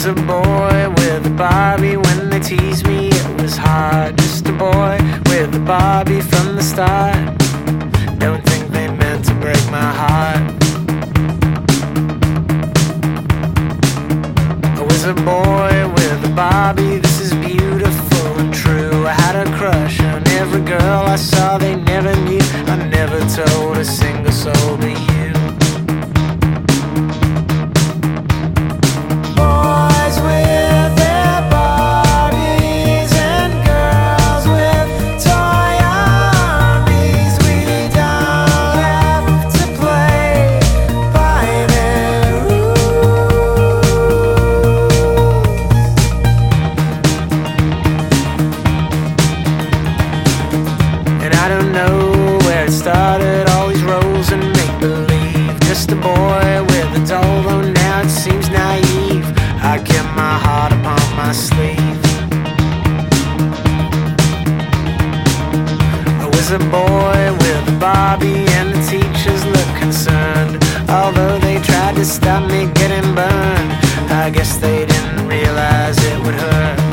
was a boy with a Barbie. When they teased me, it was hard. Just a boy with a Barbie from the start. Don't think they meant to break my heart. I was a boy with a Barbie. This is beautiful and true. I had a crush on every girl I saw. They never knew. I never told a single soul but you. I don't know where it started, all these roles and make-believe. Just a boy with a doll, though now it seems naive. I kept my heart upon my sleeve. I was a boy with a Barbie and the teachers looked concerned. Although they tried to stop me getting burned, I guess they didn't realize it would hurt.